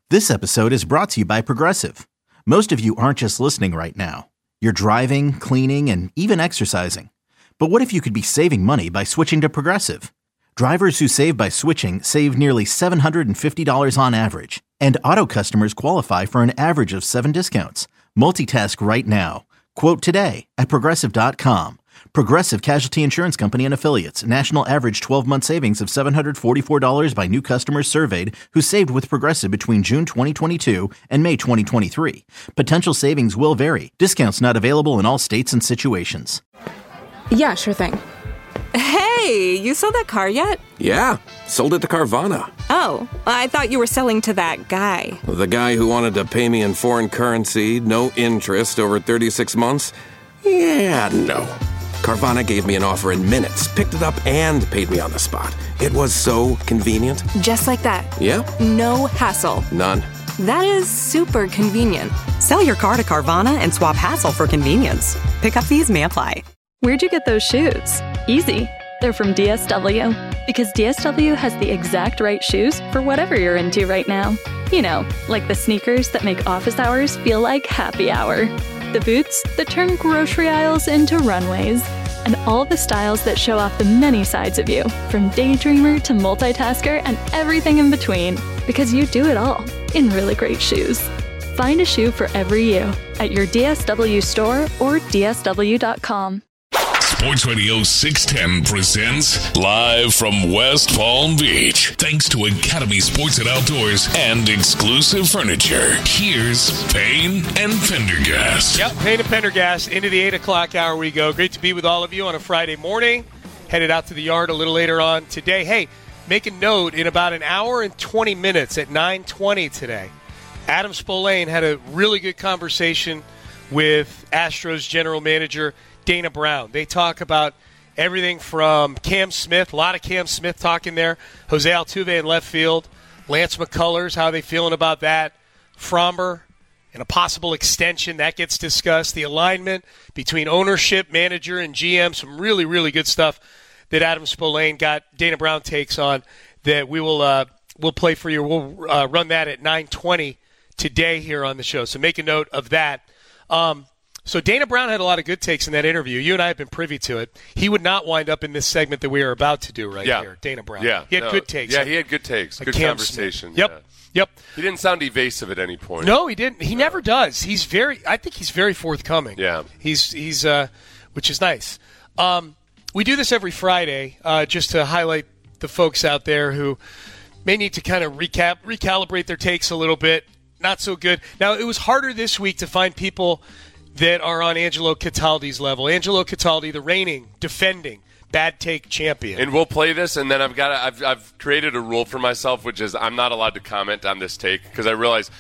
This episode is brought to you by Progressive. Most of you aren't just listening right now. You're driving, cleaning, and even exercising. But what if you could be saving money by switching to Progressive? Drivers who save by switching save nearly $750 on average. And auto customers qualify for an average of 7 discounts. Multitask right now. Quote today at Progressive.com. Progressive Casualty Insurance Company and Affiliates. National average 12-month savings of $744 by new customers surveyed who saved with Progressive between June 2022 and May 2023. Potential savings will vary. Discounts not available in all states and situations. Yeah, sure thing. Hey, you sold that car yet? Yeah, sold it to Carvana. Oh, I thought you were selling to that guy. The guy who wanted to pay me in foreign currency, no interest, over 36 months? Yeah, no. Carvana gave me an offer in minutes, picked it up, and paid me on the spot. It was so convenient. Just like that. Yep. No hassle. None. That is super convenient. Sell your car to Carvana and swap hassle for convenience. Pickup fees may apply. Where'd you get those shoes? Easy. They're from DSW. Because DSW has the exact right shoes for whatever you're into right now. You know, like the sneakers that make office hours feel like happy hour. The boots that turn grocery aisles into runways. And all the styles that show off the many sides of you, from daydreamer to multitasker and everything in between. Because you do it all in really great shoes. Find a shoe for every you at your DSW store or DSW.com. Sports Radio 610 presents live from West Palm Beach. Thanks to Academy Sports and Outdoors and Exclusive Furniture. Here's Payne and Pendergast. Yep, Payne and Pendergast. Into the 8 o'clock hour we go. Great to be with all of you on a Friday morning. Headed out to the yard a little later on today. Hey, make a note, in about an hour and 20 minutes at 9:20 today, Adam Spolane had a really good conversation with Astros general manager Dana Brown. They talk about everything from Cam Smith, a lot of Cam Smith talk in there, Jose Altuve in left field, Lance McCullers, how are they feeling about that, Fromber and a possible extension, that gets discussed, the alignment between ownership, manager, and GM, some really, really good stuff that Adam Spolane got Dana Brown takes on that we will we'll play for you. We'll run that at 9:20 today here on the show, so make a note of that. So Dana Brown had a lot of good takes in that interview. You and I have been privy to it. He would not wind up in this segment that we are about to do here, Dana Brown. Yeah. He had good takes. Yeah, he had good takes. Good conversation. Yep. Yep. He didn't sound evasive at any point. No, he didn't. He never does. I think he's very forthcoming. Yeah. He's which is nice. We do this every Friday just to highlight the folks out there who may need to kind of recalibrate their takes a little bit. Not so good. Now, it was harder this week to find people that are on Angelo Cataldi's level. Angelo Cataldi, the reigning, defending, bad take champion. And we'll play this, and then I've created a rule for myself, which is I'm not allowed to comment on this take because I realize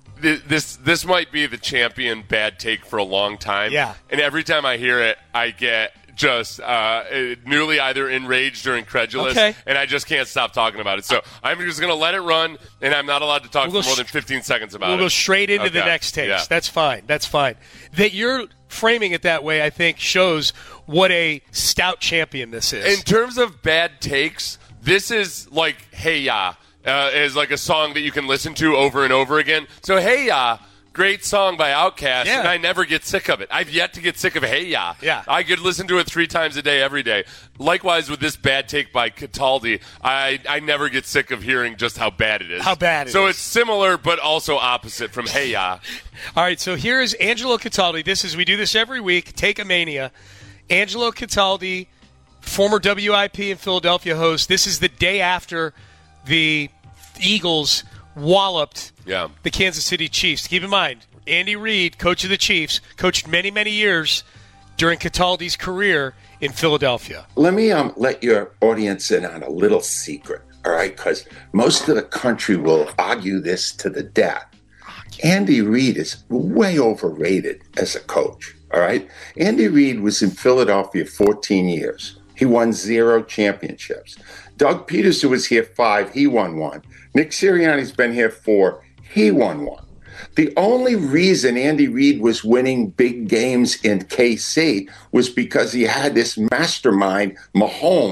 this might be the champion bad take for a long time. Yeah. And every time I hear it, I get just newly either enraged or incredulous, and I just can't stop talking about it. So I'm just going to let it run, and I'm not allowed to talk for more than 15 seconds about it. We'll go straight into the next takes. Yeah. That's fine. That's fine. That you're framing it that way, I think, shows what a stout champion this is. In terms of bad takes, this is like Hey Ya, is like a song that you can listen to over and over again. So Hey Ya, great song by Outkast, and I never get sick of it. I've yet to get sick of Hey Ya. Yeah. I could listen to it 3 times a day, every day. Likewise with this bad take by Cataldi, I never get sick of hearing just how bad it is. How bad it is. So it's similar but also opposite from Hey Ya. All right, so here is Angelo Cataldi. We do this every week, Take-A-Mania. Angelo Cataldi, former WIP and Philadelphia host. This is the day after the Eagles walloped the Kansas City Chiefs. Keep in mind, Andy Reid, coach of the Chiefs, coached many, many years during Cataldi's career in Philadelphia. Let me let your audience in on a little secret, all right? Because most of the country will argue this to the death. Andy Reid is way overrated as a coach, all right? Andy Reid was in Philadelphia 14 years. He won 0 championships. Doug Peterson was here 5. He won 1. Nick Sirianni's been here 4. He won 1. The only reason Andy Reid was winning big games in KC was because he had this mastermind, Mahomes,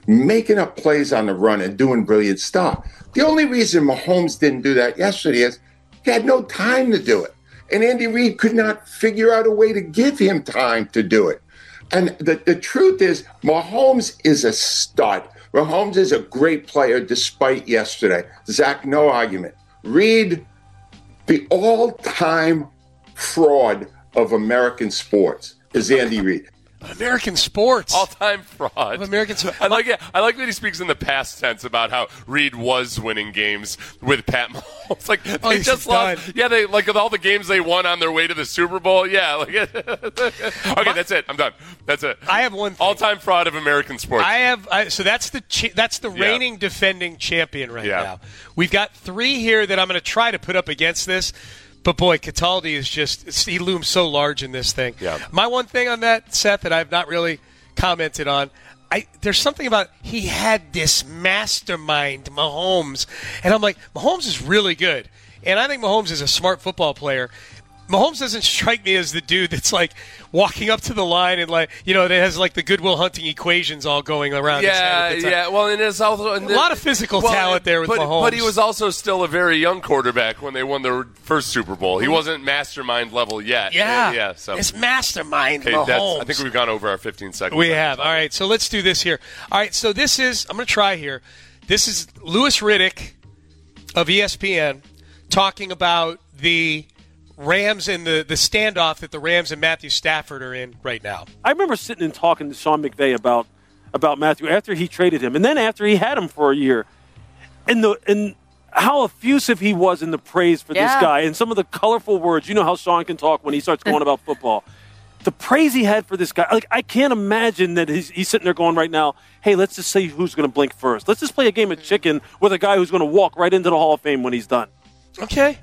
making up plays on the run and doing brilliant stuff. The only reason Mahomes didn't do that yesterday is he had no time to do it. And Andy Reid could not figure out a way to give him time to do it. And the truth is, Mahomes is a stud. Mahomes is a great player despite yesterday. Zach, no argument. Reid, the all-time fraud of American sports is Andy Reid. American sports. All-time fraud. Of American sports. I like that he speaks in the past tense about how Reid was winning games with Pat Mahomes. Like, they just lost. Yeah, they like all the games they won on their way to the Super Bowl. Yeah. Like, okay, that's it. I'm done. That's it. I have one thing. All-time fraud of American sports. So that's the reigning defending champion now. We've got 3 here that I'm going to try to put up against this. But, boy, Cataldi he looms so large in this thing. Yeah. My one thing on that, Seth, that I've not really commented on, there's something about he had this mastermind, Mahomes. And I'm like, Mahomes is really good. And I think Mahomes is a smart football player. Mahomes doesn't strike me as the dude that's like walking up to the line and that has like the Goodwill Hunting equations all going around. Yeah. Well, and there's also a lot of physical talent there with Mahomes. But he was also still a very young quarterback when they won their first Super Bowl. He wasn't mastermind level yet. Yeah. So it's mastermind Mahomes. I think we've gone over our 15 seconds. We have. All right. So let's do this here. All right. So I'm going to try here. This is Louis Riddick of ESPN talking about the Rams and the standoff that the Rams and Matthew Stafford are in right now. I remember sitting and talking to Sean McVay about Matthew after he traded him, and then after he had him for a year, and how effusive he was in the praise for this guy, and some of the colorful words. You know how Sean can talk when he starts going about football. The praise he had for this guy, like I can't imagine that he's sitting there going right now, hey, let's just see who's going to blink first. Let's just play a game of chicken with a guy who's going to walk right into the Hall of Fame when he's done. Okay.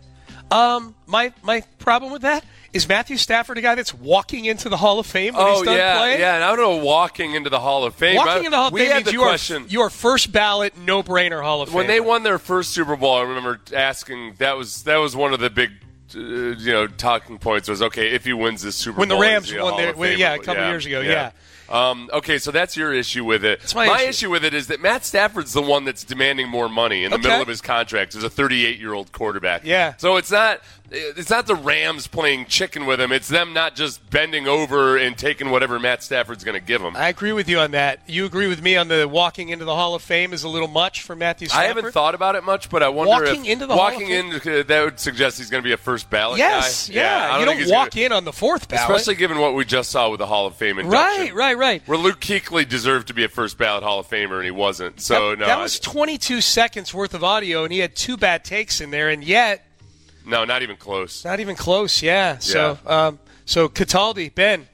My problem with that is Matthew Stafford a guy that's walking into the Hall of Fame when he's done playing? Yeah, and I don't know walking into the Hall of Fame. Walking into the Hall of Fame means you are first ballot, no-brainer Hall of Fame. When they won their first Super Bowl, I remember asking, that was one of the big talking points was, okay, if he wins this Super Bowl. When the Rams won a couple years ago, yeah. Okay, so that's your issue with it. That's my issue with it is that Matt Stafford's the one that's demanding more money in the middle of his contract as a 38-year-old quarterback. Yeah. So it's not the Rams playing chicken with him. It's them not just bending over and taking whatever Matt Stafford's going to give them. I agree with you on that. You agree with me on the walking into the Hall of Fame is a little much for Matthew Stafford? I haven't thought about it much, but I wonder walking into the Hall of Fame? that would suggest he's going to be a first ballot guy. Yes, yeah. You don't walk in on the fourth ballot. Especially given what we just saw with the Hall of Fame induction. Right. Where Luke Kuechly deserved to be a first ballot Hall of Famer, and he wasn't. So that was 22 seconds worth of audio, and he had 2 bad takes in there, and yet... No, not even close. Not even close, yeah. So Cataldi,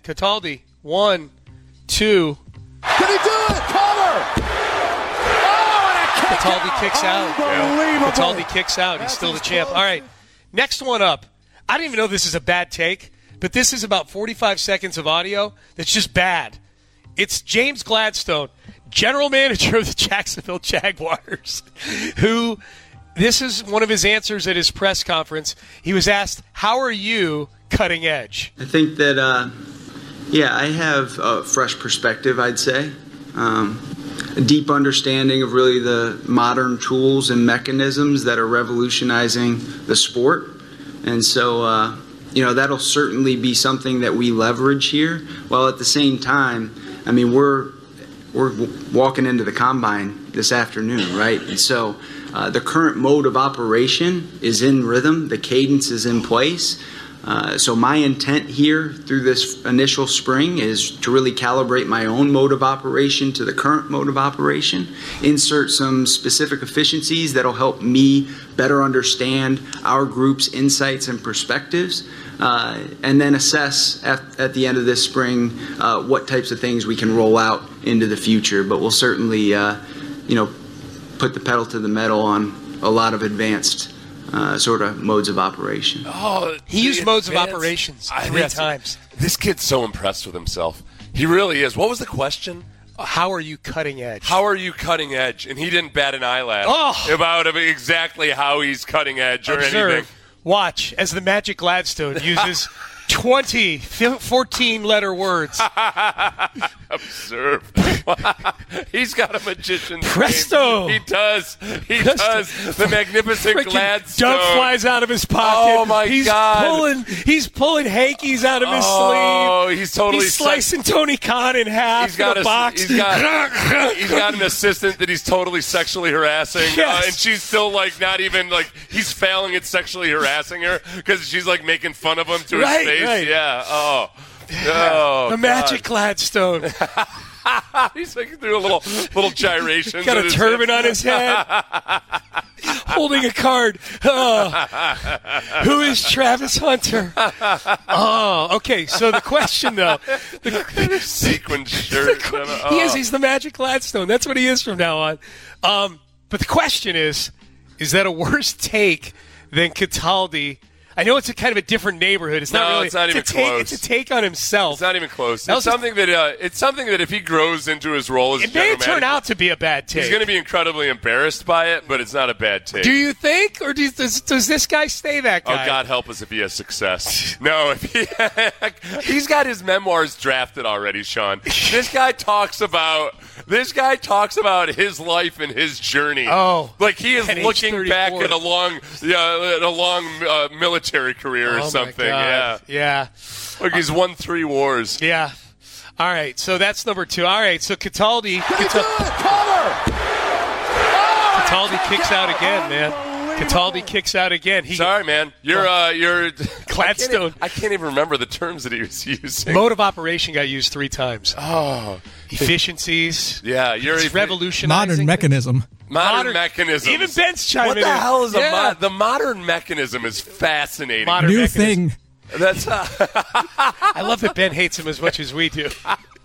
1, 2. Can he do it? Cover! Cataldi kicks out. Cataldi kicks out. He's still the champ. All right, next one up. I don't even know if this is a bad take, but this is about 45 seconds of audio that's just bad. It's James Gladstone, general manager of the Jacksonville Jaguars, who... This is one of his answers at his press conference. He was asked, how are you cutting edge? I think that, I have a fresh perspective, I'd say. A deep understanding of really the modern tools and mechanisms that are revolutionizing the sport. And so, that'll certainly be something that we leverage here. While at the same time, I mean, we're walking into the combine this afternoon, right? And so the current mode of operation is in rhythm. The cadence is in place. So my intent here through this initial spring is to really calibrate my own mode of operation to the current mode of operation, insert some specific efficiencies that'll help me better understand our group's insights and perspectives, and then assess at the end of this spring what types of things we can roll out into the future. But we'll certainly, put the pedal to the metal on a lot of advanced sort of modes of operation. Oh, he used modes of operations 3 times. This kid's so impressed with himself. He really is. What was the question? How are you cutting edge? How are you cutting edge? And he didn't bat an eyelash about exactly how he's cutting edge or anything. Watch as the Magic Gladstone uses 20 14-letter words. Observe. He's got a magician's Presto. name. He does. He does. The magnificent Gladstone. Dove flies out of his pocket. Oh, my God. He's pulling hankies out of his sleeve. Oh, he's totally He's slicing Tony Khan in half in a box. He's got an assistant that he's totally sexually harassing. Yes. And she's still, like, not even, like, he's failing at sexually harassing her because she's, like, making fun of him to his face. Right. Yeah. Oh, the magic Gladstone. He's like doing a little gyrations. Got a turban on his head. Holding a card. Oh. Who is Travis Hunter? Oh, okay. So the question, though. Sequin shirt. He's the magic Gladstone. That's what he is from now on. But the question is that a worse take than Cataldi? I know it's a kind of a different neighborhood. It's not really. It's not even close. It's a take on himself. It's not even close. It's something that if he grows into his role as it may turn out to be a bad take. He's going to be incredibly embarrassed by it, but it's not a bad take. Do you think, or does this guy stay that guy? Oh, God help us if he has success. No, if he's got his memoirs drafted already, Sean. This guy talks about his life and his journey. Oh, like he is looking back at a long military career or something. Yeah. Look, he's won 3 wars. Yeah. All right, so that's number 2. All right, so Cataldi. Cataldi kicks out again, man. Cataldi kicks out again. Sorry, man. You're Gladstone. I can't even remember the terms that he was using. Mode of operation got used 3 times. Oh. Efficiencies. Yeah, it's revolutionizing. Modern mechanism. Modern mechanism. Even Ben's chiming in. What the hell is the modern mechanism is fascinating. New mechanism. Thing. That's I love that Ben hates him as much as we do.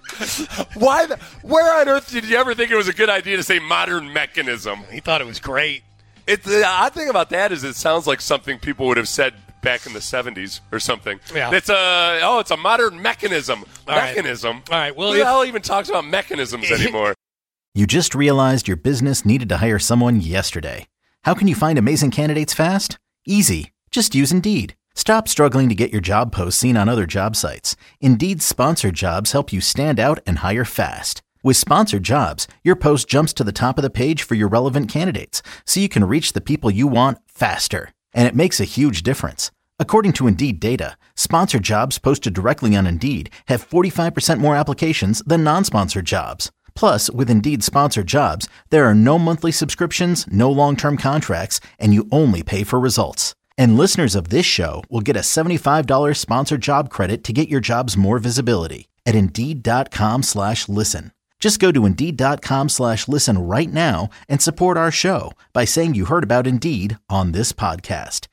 Where on earth did you ever think it was a good idea to say modern mechanism? He thought it was great. The odd thing about that is it sounds like something people would have said back in the 70s or something. Yeah. It's a modern mechanism. All right. Well, who the hell even talks about mechanisms anymore? You just realized your business needed to hire someone yesterday. How can you find amazing candidates fast? Easy. Just use Indeed. Stop struggling to get your job posts seen on other job sites. Indeed's sponsored jobs help you stand out and hire fast. With sponsored jobs, your post jumps to the top of the page for your relevant candidates, so you can reach the people you want faster. And it makes a huge difference. According to Indeed data, sponsored jobs posted directly on Indeed have 45% more applications than non-sponsored jobs. Plus, with Indeed sponsored jobs, there are no monthly subscriptions, no long-term contracts, and you only pay for results. And listeners of this show will get a $75 sponsored job credit to get your jobs more visibility at Indeed.com/listen. Just go to Indeed.com/listen right now and support our show by saying you heard about Indeed on this podcast.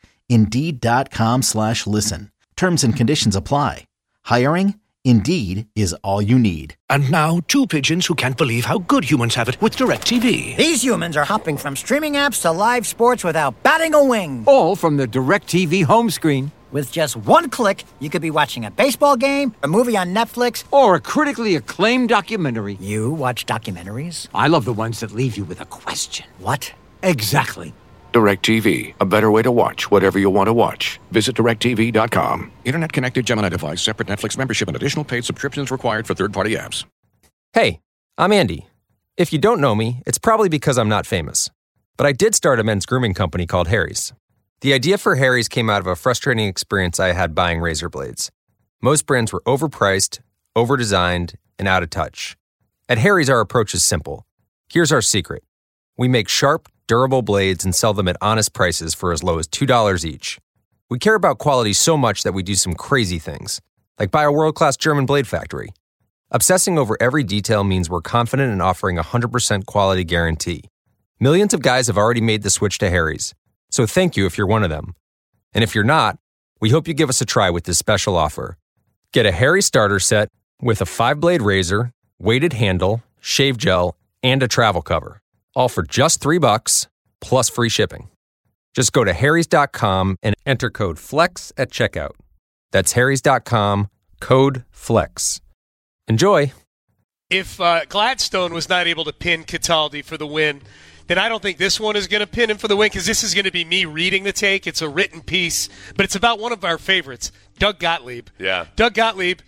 Indeed.com/listen. Terms and conditions apply. Hiring? Indeed is all you need. And now, 2 pigeons who can't believe how good humans have it with DirecTV. These humans are hopping from streaming apps to live sports without batting a wing. All from the DirecTV home screen. With just one click, you could be watching a baseball game, a movie on Netflix, or a critically acclaimed documentary. You watch documentaries? I love the ones that leave you with a question. What? Exactly. DirecTV, a better way to watch whatever you want to watch. Visit DirecTV.com. Internet connected Gemini device, separate Netflix membership, and additional paid subscriptions required for third-party apps. Hey, I'm Andy. If you don't know me, it's probably because I'm not famous. But I did start a men's grooming company called Harry's. The idea for Harry's came out of a frustrating experience I had buying razor blades. Most brands were overpriced, overdesigned, and out of touch. At Harry's, our approach is simple. Here's our secret. We make sharp, durable blades and sell them at honest prices for as low as $2 each. We care about quality so much that we do some crazy things, like buy a world-class German blade factory. Obsessing over every detail means we're confident in offering a 100% quality guarantee. Millions of guys have already made the switch to Harry's, so thank you if you're one of them. And if you're not, we hope you give us a try with this special offer. Get a Harry's starter set with a 5-blade razor, weighted handle, shave gel, and a travel cover. All for just $3 plus free shipping. Just go to harrys.com and enter code FLEX at checkout. That's harrys.com, code FLEX. Enjoy. If Gladstone was not able to pin Cataldi for the win, then I don't think this one is going to pin him for the win because this is going to be me reading the take. It's a written piece, but it's about one of our favorites, Doug Gottlieb. Yeah. Doug Gottlieb,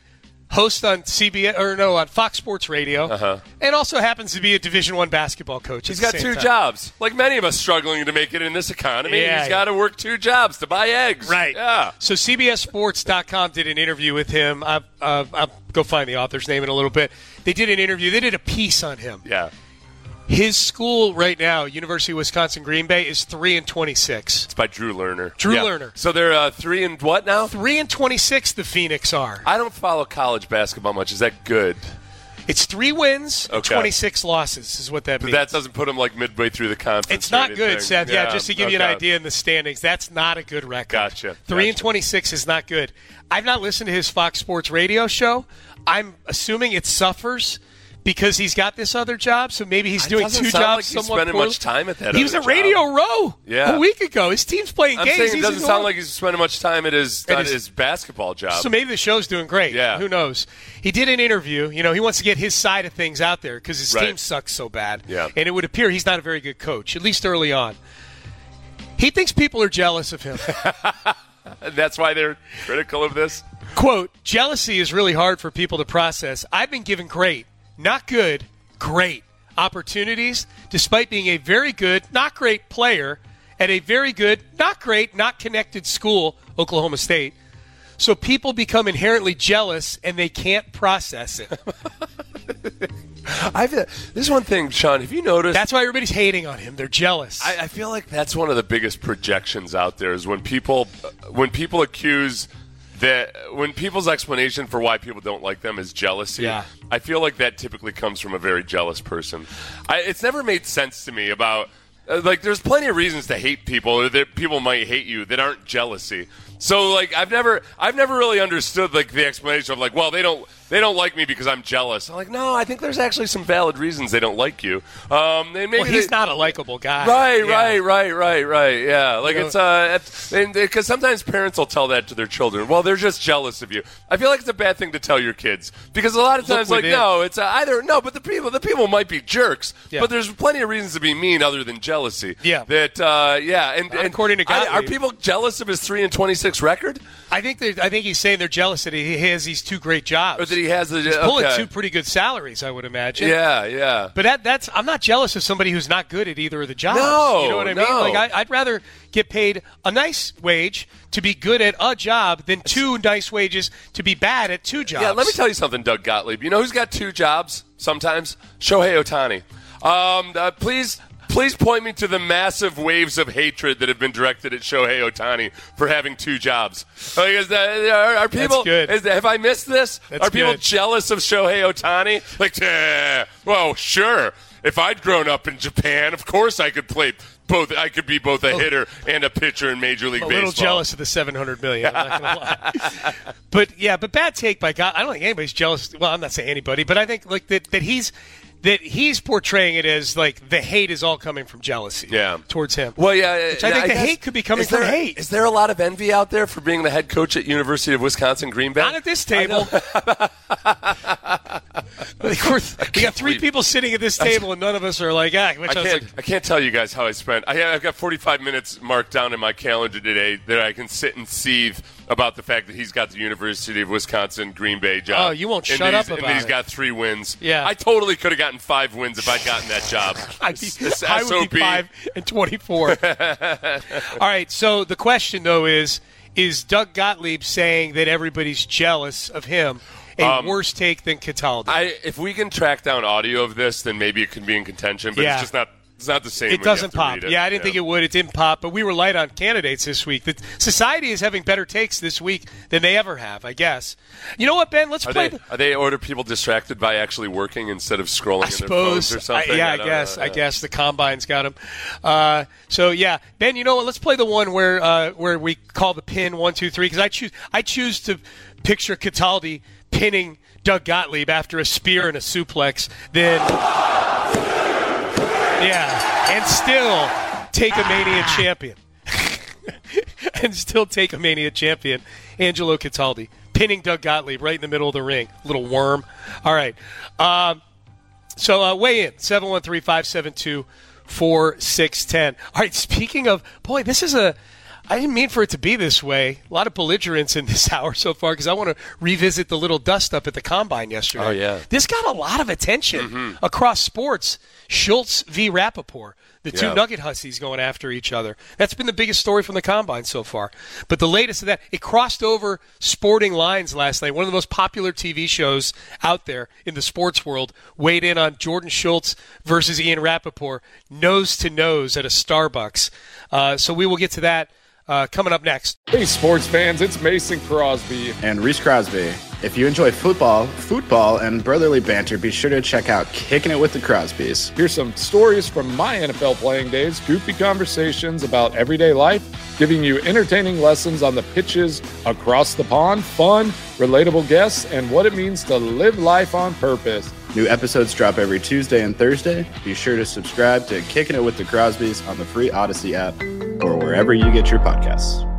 host on on Fox Sports Radio, and also happens to be a Division I basketball coach. He's got two jobs. Like many of us struggling to make it in this economy, Yeah, he's got to work 2 jobs to buy eggs. Right. Yeah. So CBSSports.com did an interview with him. I'll go find the author's name in a little bit. They did an interview. They did a piece on him. Yeah. His school right now, University of Wisconsin-Green Bay, is 3-26. It's by Drew Lerner. Drew Lerner. So they're 3 and what now? 3-26. The Phoenix are. I don't follow college basketball much. Is that good? It's 3 wins and 26 losses is what that means. But that doesn't put them like midway through the conference. It's not good, Seth. Yeah, just to give you an idea in the standings, that's not a good record. Gotcha. 3-26 is not good. I've not listened to his Fox Sports radio show. I'm assuming it suffers because he's got this other job, so maybe he's doing 2 jobs. Like he's somewhat spending poorly. much time at that. He was at Radio Row a week ago. His team's playing I'm games. saying it doesn't sound like he's spending much time at his basketball job. So maybe the show's doing great. Yeah. Who knows? He did an interview. You know, he wants to get his side of things out there because his team sucks so bad. Yeah. And it would appear he's not a very good coach, at least early on. He thinks people are jealous of him. That's why they're critical of this? Quote, jealousy is really hard for people to process. I've been given great, not good, great opportunities despite being a very good, not great player at a very good, not great, not connected school, Oklahoma State. So people become inherently jealous and they can't process it. There's one thing, Sean, have you noticed? That's why everybody's hating on him. They're jealous. I feel like that's one of the biggest projections out there is when people accuse that when people's explanation for why people don't like them is jealousy. Yeah. I feel like that typically comes from a very jealous person. It's never made sense to me about like there's plenty of reasons to hate people or that people might hate you that aren't jealousy. So like I've never really understood like the explanation of like, well, they don't like me because I'm jealous. I'm like, no, I think there's actually some valid reasons they don't like you. Maybe he's not a likable guy. Right. Yeah, like it's because sometimes parents will tell that to their children. Well, they're just jealous of you. I feel like it's a bad thing to tell your kids because a lot of times but the people might be jerks, but there's plenty of reasons to be mean other than jealousy. Yeah. And according to Gottlieb, are people jealous of his 3-26 record? I think he's saying they're jealous that he has these 2 great jobs. Or that he has he's pulling 2 pretty good salaries, I would imagine. Yeah. But I'm not jealous of somebody who's not good at either of the jobs. No, you know what I mean? Like I'd rather get paid a nice wage to be good at a job than 2 nice wages to be bad at 2 jobs. Yeah, let me tell you something, Doug Gottlieb. You know who's got 2 jobs sometimes? Shohei Ohtani. Please point me to the massive waves of hatred that have been directed at Shohei Ohtani for having 2 jobs. Like, are people? That's good. Have I missed this? That's are people good. jealous of Shohei Ohtani? Like, well, sure. If I'd grown up in Japan, of course I could play both. I could be both a hitter and a pitcher in Major League Baseball. A little jealous of the $700 million. I'm not going to lie. But bad take by God. I don't think anybody's jealous. Well, I'm not saying anybody, but I think like that he's portraying it as like the hate is all coming from jealousy towards him. Well, yeah. Which I think the hate could be coming from hate. Is there a lot of envy out there for being the head coach at University of Wisconsin-Green Bay? Not at this table. We got 3 people sitting at this table, and none of us are like, I can't tell you guys how I spent. I've got 45 minutes marked down in my calendar today that I can sit and seethe about the fact that he's got the University of Wisconsin-Green Bay job. Oh, you won't shut up about it. And he's got 3 wins. Yeah. I totally could have gotten 5 wins if I'd gotten that job. I would be 5-24. All right, so the question, though, is Doug Gottlieb saying that everybody's jealous of him a worse take than Cataldi? If we can track down audio of this, then maybe it can be in contention, but it's just not. It's not the same. It doesn't pop. Yeah, I didn't think it would. It didn't pop, but we were light on candidates this week. The society is having better takes this week than they ever have, I guess. You know what, Ben? Let's play. Are they order people distracted by actually working instead of scrolling in their phones or something? I guess the combine's got them. So yeah, Ben. You know what? Let's play the one where we call the pin 1, 2, 3 because I choose to picture Cataldi pinning Doug Gottlieb after a spear and a suplex. Then. Yeah, and still take a Mania champion. Angelo Cataldi, pinning Doug Gottlieb right in the middle of the ring. Little worm. All right. So weigh in, 713-572-4610. All right, speaking of, boy, this is I didn't mean for it to be this way. A lot of belligerence in this hour so far because I want to revisit the little dust-up at the Combine yesterday. Oh, yeah. This got a lot of attention across sports. Schultz v. Rappaport. The two Nugget Hussies going after each other. That's been the biggest story from the Combine so far. But the latest of that, it crossed over sporting lines last night. One of the most popular TV shows out there in the sports world weighed in on Jordan Schultz versus Ian Rappaport, nose to nose at a Starbucks. So we will get to that coming up next. Hey, sports fans, it's Mason Crosby. And Reese Crosby. If you enjoy football, and brotherly banter, be sure to check out Kicking It with the Crosbys. Here's some stories from my NFL playing days, goofy conversations about everyday life, giving you entertaining lessons on the pitches across the pond, fun, relatable guests, and what it means to live life on purpose. New episodes drop every Tuesday and Thursday. Be sure to subscribe to Kicking It with the Crosbys on the free Odyssey app or wherever you get your podcasts.